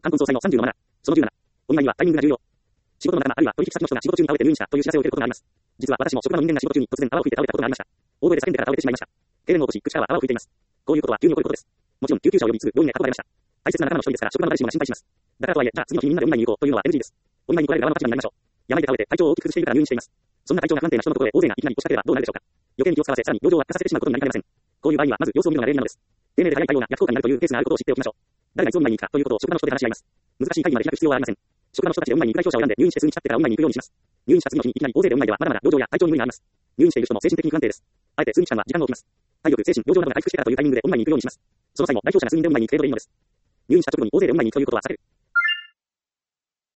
冠婚葬祭の30のマナー。その17。お見舞いにはタイミングが重要。仕事の仲間あるいは取引先の人が仕事中に倒れて入院したという知らせを受けることがあります。実は私も職場の人間が仕事中に突然泡を吹いて倒れたことがありました。大声で叫んでから倒れてしまいました。痙攣を起こし、口からは泡を吹いています。こういうことは急に起こることです。もちろん救急車を呼びすぐ病院へ運ばれました。大切な仲間の一人ですから職場の誰しもが心配します。だからとはいえ、じゃあ次の日みんなでお見舞いに行こうというのは NG です。お見舞いに来られる側の立場になりましょう。病で倒れて体調を大きく崩しているから入院しています。そんな体調が不安定な人のところへ大勢がいきなり押しかければどうなるでしょうか。余計に気を使わせ、さらに病状を悪化させてしまうことになりかねません。こういう場合にはまず様子を見るのが礼儀なのです。丁寧で早い対応が逆効果になるというケースがあることを知っておきましょう。誰がいつお見舞いに行くかということを職場の人で話し合います。難しい会議まで開く必要はありません。職場の人たちでお見舞いに行く代表者を選んで入院して数日経ってからお見舞いに行くようにします。入院した次の日にいきなり大勢でお見舞いではまだまだ病状や体調に無理があります。入院している人も精神的に不安定です。あえて数日間は時間を置きます。体力、精神、病状などが回復してからというタイミングでお見舞いに行くようにします。その際も代表者が数人でお見舞いに行く程度でいいのです。入院した直後に大勢でお見舞いに行くということは避ける。